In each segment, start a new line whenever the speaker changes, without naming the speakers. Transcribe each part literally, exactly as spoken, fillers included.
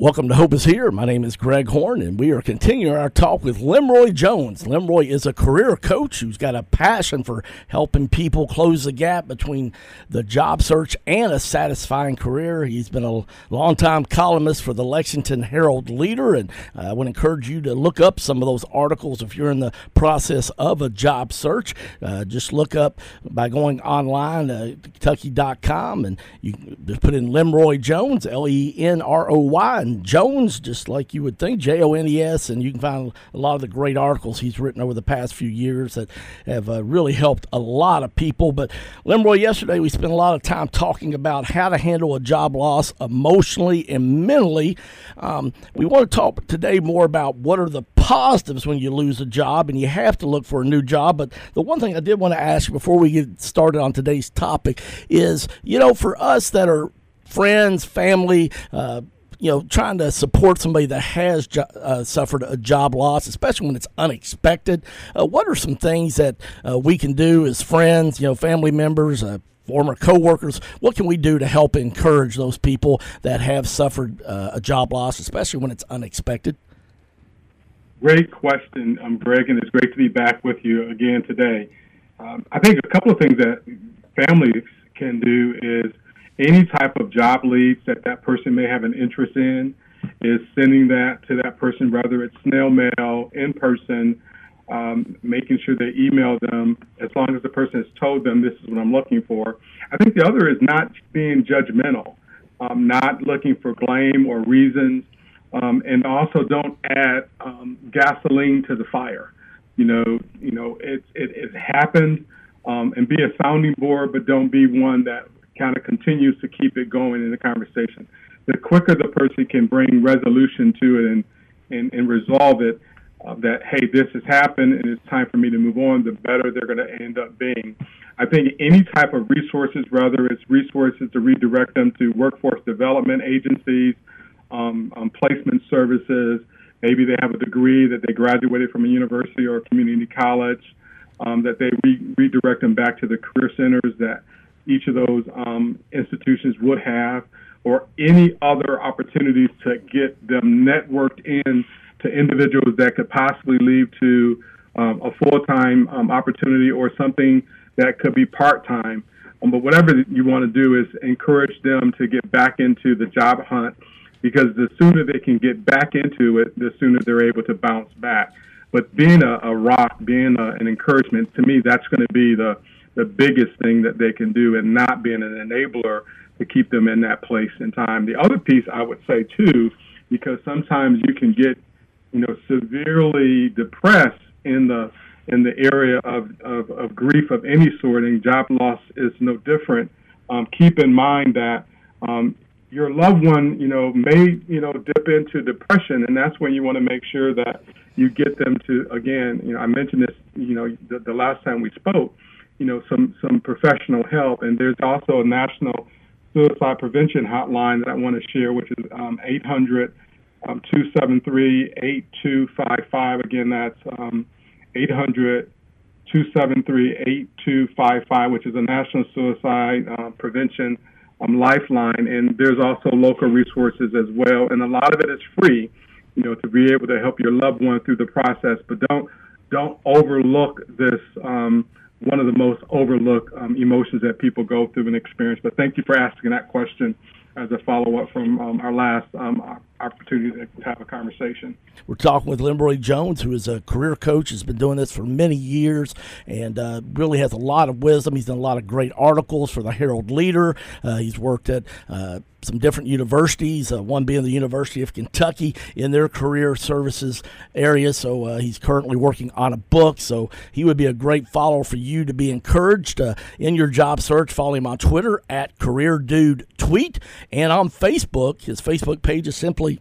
Welcome to Hope is Here. My name is Greg Horn, and we are continuing our talk with Lemroy Jones. Lemroy is a career coach who's got a passion for helping people close the gap between the job search and a satisfying career. He's been a longtime columnist for the Lexington Herald Leader, and I would encourage you to look up some of those articles if you're in the process of a job search. Uh, just look up by going online, uh, Kentucky dot com, and you just put in Lemroy Jones, L E N R O Y, and Jones, just like you would think, J O N E S, and you can find a lot of the great articles he's written over the past few years that have uh, really helped a lot of people. But Lemroy, yesterday we spent a lot of time talking about how to handle a job loss emotionally and mentally. Um, we want to talk today more about what are the positives when you lose a job and you have to look for a new job. But the one thing I did want to ask you before we get started on today's topic is, you know, for us that are friends, family, uh, you know, trying to support somebody that has jo- uh, suffered a job loss, especially when it's unexpected. Uh, what are some things that uh, we can do as friends, you know, family members, uh, former coworkers? What can we do to help encourage those people that have suffered uh, a job loss, especially when it's unexpected?
Great question, um, Greg, and it's great to be back with you again today. Um, I think a couple of things that families can do is any type of job leads that that person may have an interest in is sending that to that person, whether it's snail mail, in person, um, making sure they email them as long as the person has told them this is what I'm looking for. I think the other is not being judgmental, um, not looking for blame or reasons, um, and also don't add um, gasoline to the fire. You know, you know, it it, it happened, um, and be a sounding board, but don't be one that kind of continues to keep it going in the conversation. The quicker the person can bring resolution to it and and, and resolve it, uh, that, hey, this has happened and it's time for me to move on, the better they're going to end up being. I think any type of resources, whether it's resources to redirect them to workforce development agencies, um, um, placement services, maybe they have a degree that they graduated from a university or a community college, um, that they re- redirect them back to the career centers that each of those um, institutions would have, or any other opportunities to get them networked in to individuals that could possibly lead to um, a full-time um, opportunity or something that could be part-time. Um, but whatever you want to do is encourage them to get back into the job hunt, because the sooner they can get back into it, the sooner they're able to bounce back. But being a, a rock, being a, an encouragement, to me, that's going to be the the biggest thing that they can do, and not being an enabler to keep them in that place and time. The other piece I would say too, because sometimes you can get, you know, severely depressed in the in the area of, of, of grief of any sort, and job loss is no different. Um, keep in mind that um, your loved one, you know, may, you know, dip into depression, and that's when you want to make sure that you get them to, again, you know, I mentioned this, you know, the, the last time we spoke, you know, some, some professional help. And there's also a national suicide prevention hotline that I want to share, which is um, eight hundred, two seven three, eight two five five. Again, that's um, eight hundred, two seven three, eight two five five, which is a national suicide uh, prevention um, lifeline. And there's also local resources as well. And a lot of it is free, you know, to be able to help your loved one through the process. But don't, don't overlook this, um, one of the most overlooked um, emotions that people go through and experience. But thank you for asking that question as a follow-up from um, our last um, opportunity to have a conversation.
We're talking with Lemroy Jones, who is a career coach, has been doing this for many years, and uh, really has a lot of wisdom. He's done a lot of great articles for the Herald Leader. Uh, he's worked at uh, some different universities, uh, one being the University of Kentucky in their career services area. So uh, he's currently working on a book. So he would be a great follower for you to be encouraged uh, in your job search. Follow him on Twitter at CareerDudeTweet, and on Facebook. His Facebook page is simply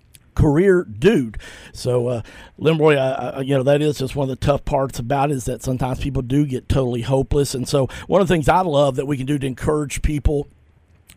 Career Dude. So, uh, Lemroy, uh, uh, you know, that is just one of the tough parts about it, is that sometimes people do get totally hopeless. And so one of the things I love that we can do to encourage people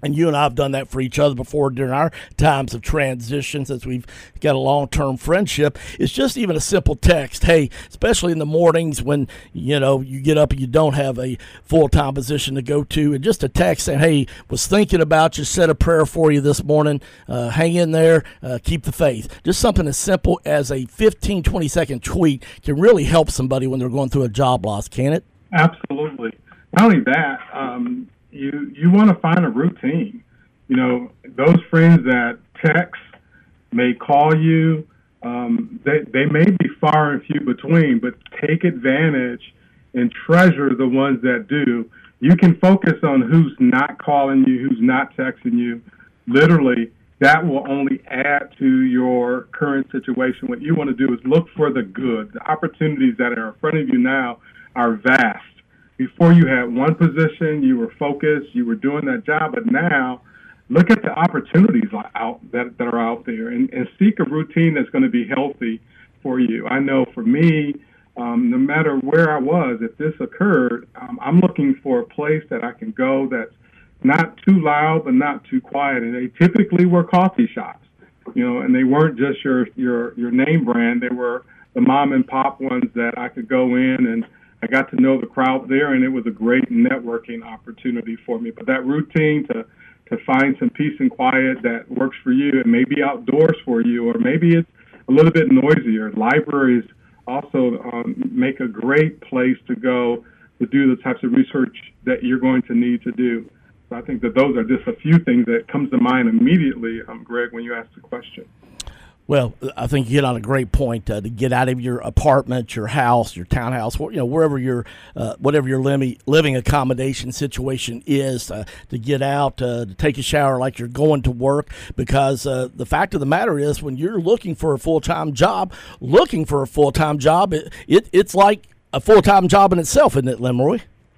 And you and I have done that for each other before during our times of transition, since we've got a long-term friendship. It's just even a simple text. Hey, especially in the mornings when, you know, you get up and you don't have a full-time position to go to, and just a text saying, hey, was thinking about you, said a prayer for you this morning. Uh, hang in there. Uh, keep the faith. Just something as simple as a fifteen, twenty-second tweet can really help somebody when they're going through a job loss, can it?
Absolutely. Not only that, um, You you want to find a routine. You know, those friends that text, may call you, um, they, they may be far and few between, but take advantage and treasure the ones that do. You can focus on who's not calling you, who's not texting you. Literally, that will only add to your current situation. What you want to do is look for the good. The opportunities that are in front of you now are vast. Before you had one position, you were focused, you were doing that job, but now look at the opportunities out that, that are out there and, and seek a routine that's going to be healthy for you. I know for me, um, no matter where I was, if this occurred, um, I'm looking for a place that I can go that's not too loud but not too quiet. And they typically were coffee shops, you know, and they weren't just your, your, your name brand. They were the mom and pop ones that I could go in, and I got to know the crowd there, and it was a great networking opportunity for me. But that routine to, to find some peace and quiet that works for you, and maybe outdoors for you, or maybe it's a little bit noisier. Libraries also um, make a great place to go to do the types of research that you're going to need to do. So I think that those are just a few things that comes to mind immediately, um, Greg, when you ask the question.
Well, I think you hit on a great point uh, to get out of your apartment, your house, your townhouse, you know, wherever your, uh, whatever your living, living accommodation situation is, uh, to get out, uh, to take a shower like you're going to work. Because uh, the fact of the matter is, when you're looking for a full-time job, looking for a full-time job, it, it it's like a full-time job in itself, isn't it, Lemroy?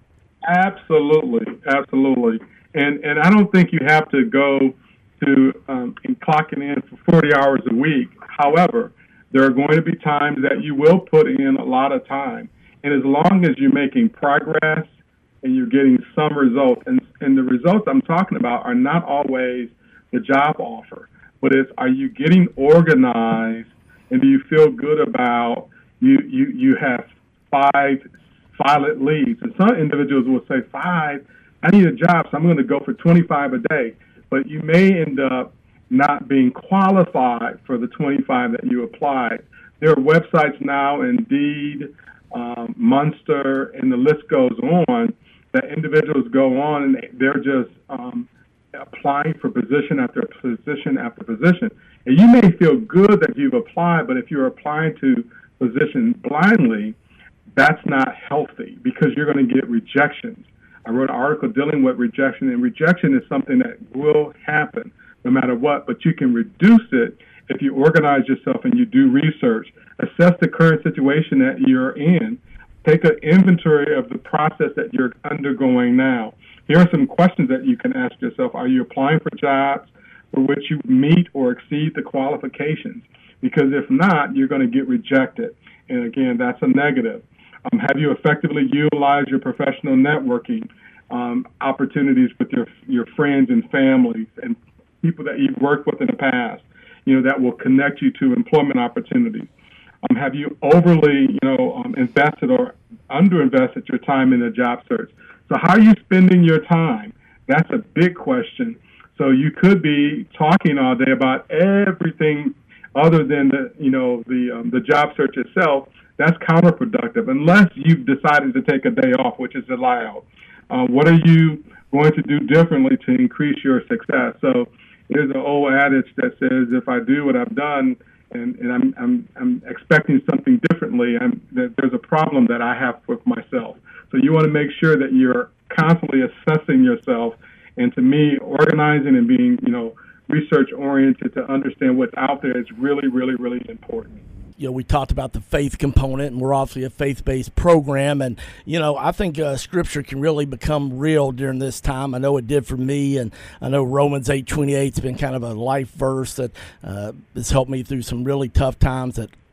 Absolutely, absolutely. And and I don't think you have to go to um, and clocking in for forty hours a week. However, there are going to be times that you will put in a lot of time. And as long as you're making progress and you're getting some results, and, and the results I'm talking about are not always the job offer, but it's, are you getting organized, and do you feel good about, you, you, you have five silent leads. And some individuals will say, five, I need a job, so I'm going to go for twenty-five a day. But you may end up not being qualified for the twenty-five that you applied. There are websites now, Indeed, um, Monster, and the list goes on, that individuals go on and they're just um, applying for position after position after position. And you may feel good that you've applied, but if you're applying to positions blindly, that's not healthy, because you're going to get rejections. I wrote an article dealing with rejection, and rejection is something that will happen no matter what, but you can reduce it if you organize yourself and you do research. Assess the current situation that you're in. Take an inventory of the process that you're undergoing now. Here are some questions that you can ask yourself. Are you applying for jobs for which you meet or exceed the qualifications? Because if not, you're going to get rejected. And again, that's a negative. Um, have you effectively utilized your professional networking um, opportunities with your your friends and families and people that you've worked with in the past, you know, that will connect you to employment opportunities? Um, have you overly, you know, um, invested or underinvested your time in a job search? So how are you spending your time? That's a big question. So you could be talking all day about everything other than the, you know, the um, the job search itself. That's counterproductive unless you've decided to take a day off, which is allowed. Uh, what are you going to do differently to increase your success? So there's an old adage that says, if I do what I've done and, and I'm, I'm, I'm expecting something differently, I'm, that there's a problem that I have with myself. So you want to make sure that you're constantly assessing yourself. And to me, organizing and being, you know, research-oriented to understand what's out there is really, really, really important.
You know, we talked about the faith component, and we're obviously a faith-based program. And, you know, I think uh, Scripture can really become real during this time. I know it did for me, and I know Romans eight twenty-eight has been kind of a life verse that uh, has helped me through some really tough times that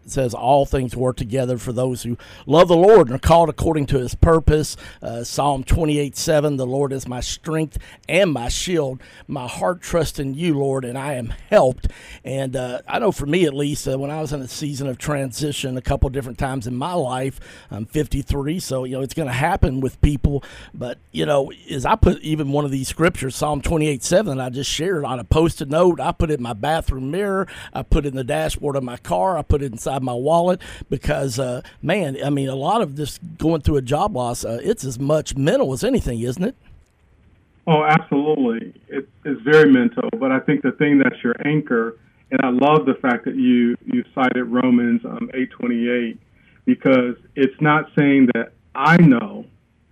It says all things work together for those who love the Lord and are called according to his purpose. Uh, Psalm twenty-eight seven, the Lord is my strength and my shield. My heart trusts in you, Lord, and I am helped. And uh, I know for me at least, uh, when I was in a season of transition a couple different times in my life, I'm fifty-three, so, you know, it's going to happen with people. But, you know, as I put even one of these scriptures, Psalm twenty-eight seven, I just shared on a Post-it note. I put it in my bathroom mirror. I put it in the dashboard of my car. I put it inside my wallet because, uh, man, I mean, a lot of this going through a job loss, uh, it's as much mental as anything, isn't it?
Oh, absolutely. It, it's very mental, but I think the thing that's your anchor, and I love the fact that you, you cited Romans um, eight twenty-eight, because it's not saying that I know,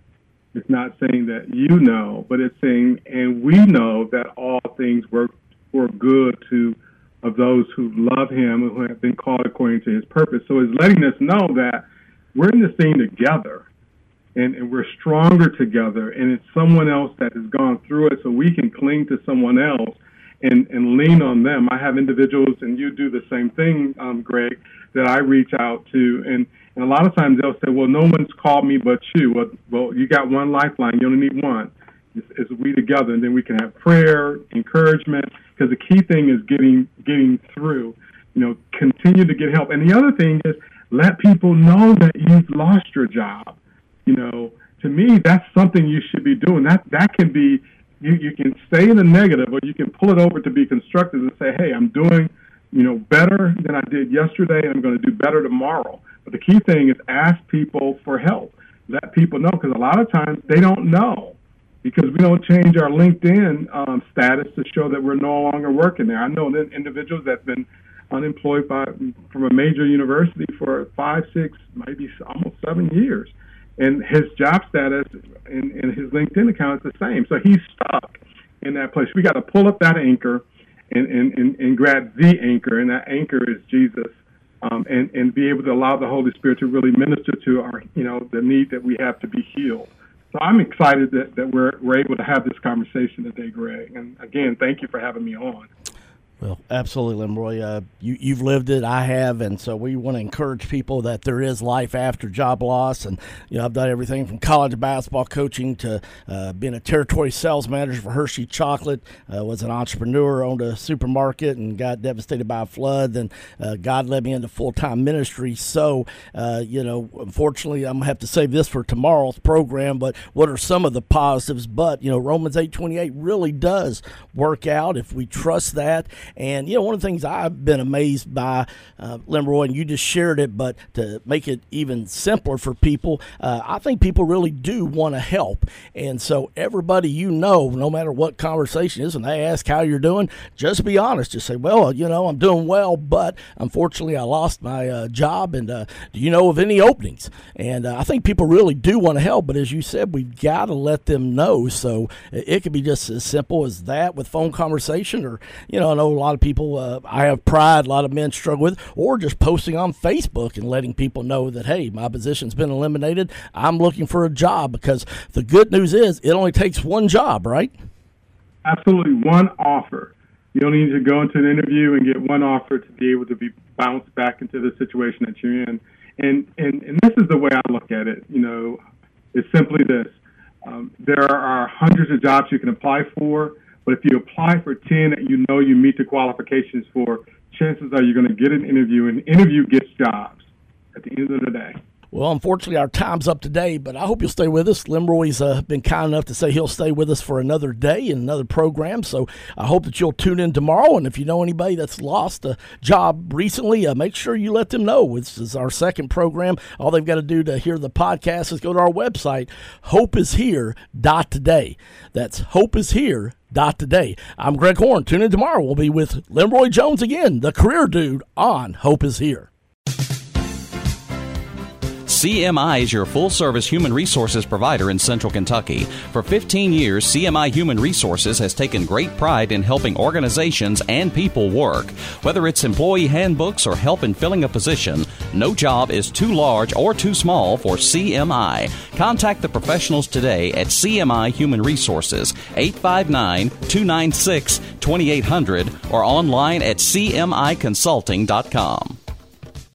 it's not saying that you know, but it's saying, and we know that all things work for good to of those who love him and who have been called according to his purpose. So it's letting us know that we're in this thing together, and, and we're stronger together, and it's someone else that has gone through it, so we can cling to someone else and, and lean on them. I have individuals, and you do the same thing, um, Greg, that I reach out to, and, and a lot of times they'll say, well, no one's called me but you. Well, well you got one lifeline. You only need one. It's, it's we together, and then we can have prayer, encouragement, because the key thing is getting getting through. You know, continue to get help. And the other thing is let people know that you've lost your job. You know, to me, that's something you should be doing. That that can be, you, you can stay in the negative, or you can pull it over to be constructive and say, hey, I'm doing, you know, better than I did yesterday, and I'm going to do better tomorrow. But the key thing is ask people for help. Let people know, because a lot of times they don't know, because we don't change our LinkedIn um, status to show that we're no longer working there. I know that individuals that have been unemployed by, from a major university for five, six, maybe almost seven years. And his job status in, in his LinkedIn account is the same. So he's stuck in that place. We got to pull up that anchor and, and, and, and grab the anchor, and that anchor is Jesus, um, and, and be able to allow the Holy Spirit to really minister to our, you know, the need that we have to be healed. So I'm excited that, that we're, we're able to have this conversation today, Greg. And again, thank you for having me on.
Well, absolutely, Lemroy. Uh, you, you've lived it, I have, and so we want to encourage people that there is life after job loss. And, you know, I've done everything from college basketball coaching to uh, being a territory sales manager for Hershey Chocolate, uh, was an entrepreneur, owned a supermarket, and got devastated by a flood. Then uh, God led me into full-time ministry. So, uh, you know, unfortunately, I'm going to have to save this for tomorrow's program, but what are some of the positives? But, you know, Romans eight twenty-eight really does work out if we trust that. And, you know, one of the things I've been amazed by, uh, Lemroy, and you just shared it, but to make it even simpler for people, uh, I think people really do want to help. And so everybody you know, no matter what conversation is, and they ask how you're doing, just be honest. Just say, well, you know, I'm doing well, but unfortunately I lost my uh, job, and uh, do you know of any openings? And uh, I think people really do want to help, but as you said, we've got to let them know. So it, it could be just as simple as that with phone conversation, or, you know, I know a lot of people, uh, I have pride, a lot of men struggle with, or just posting on Facebook and letting people know that, hey, my position's been eliminated. I'm looking for a job, because the good news is it only takes one job, right?
Absolutely, one offer. You don't need to go into an interview and get one offer to be able to be bounced back into the situation that you're in. And, and, and this is the way I look at it, you know, it's simply this. Um, there are hundreds of jobs you can apply for, but if you apply for ten that you know you meet the qualifications for, chances are you're going to get an interview, and interview gets jobs at the end of the day.
Well, unfortunately, our time's up today, but I hope you'll stay with us. Lemroy's uh, been kind enough to say he'll stay with us for another day and another program, so I hope that you'll tune in tomorrow. And if you know anybody that's lost a job recently, uh, make sure you let them know. This is our second program. All they've got to do to hear the podcast is go to our website, hope is here dot today. That's hope is here dot today. I'm Greg Horn. Tune in tomorrow. We'll be with Lemroy Jones again, the career dude, on Hope is Here.
C M I is your full-service human resources provider in Central Kentucky. For fifteen years, C M I Human Resources has taken great pride in helping organizations and people work. Whether it's employee handbooks or help in filling a position, no job is too large or too small for C M I. Contact the professionals today at C M I Human Resources, eight five nine, two nine six, two eight zero zero, or online at c m i consulting dot com.